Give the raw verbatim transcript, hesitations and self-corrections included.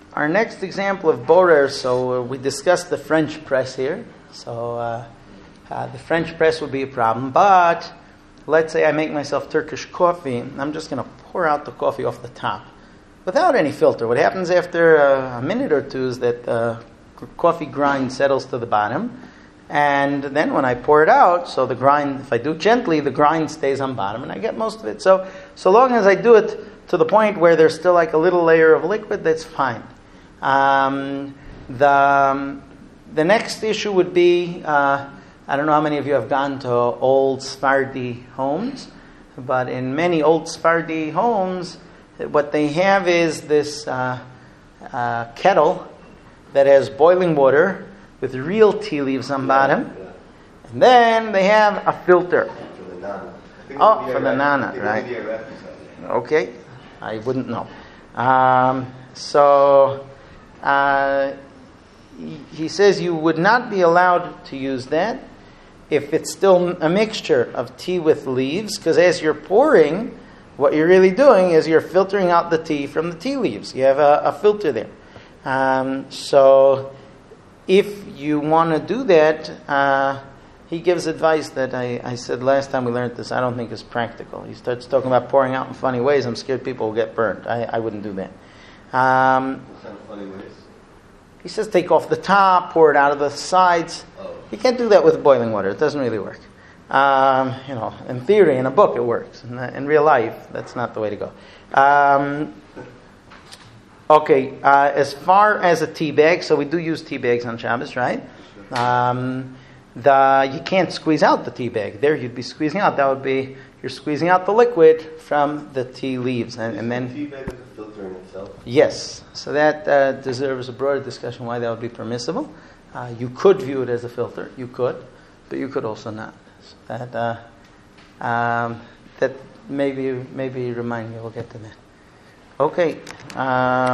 our next example of borer, so uh, we discussed the French press here. So uh, uh, the French press would be a problem. But let's say I make myself Turkish coffee. I'm just going to pour out the coffee off the top without any filter. What happens after uh, a minute or two is that the coffee grind settles to the bottom. And then when I pour it out, so the grind, if I do gently, the grind stays on bottom and I get most of it. So so long as I do it to the point where there's still like a little layer of liquid, that's fine. Um, the, um, the next issue would be, uh, I don't know how many of you have gone to old Sephardi homes, but in many old Sephardi homes, what they have is this uh, uh, kettle that has boiling water with real tea leaves on bottom, and then they have a filter. For the nana. Oh, for the nana, right? Okay, I wouldn't know. Um, so uh, he, he says you would not be allowed to use that if it's still a mixture of tea with leaves, because as you're pouring, what you're really doing is you're filtering out the tea from the tea leaves. You have a, a filter there. Um, so if you want to do that, uh, he gives advice that I, I said last time we learned this, I don't think is practical. He starts talking about pouring out in funny ways. I'm scared people will get burned. I, I wouldn't do that. Um, What kind of funny ways? he says take off the top, pour it out of the sides. Oh. You can't do that with boiling water. It doesn't really work. Um, you know, in theory, in a book, it works. In, in real life, that's not the way to go. Um, okay, uh, as far as a tea bag, so we do use tea bags on Shabbos, right? Um, the you can't squeeze out the tea bag. There, you'd be squeezing out. That would be you're squeezing out the liquid from the tea leaves, and, and then tea bag is a filter in itself. yes. So that uh, deserves a broader discussion why that would be permissible. Uh, you could view it as a filter. You could, but you could also not. So that uh, um, that maybe maybe remind me. We'll get to that. Okay. Uh,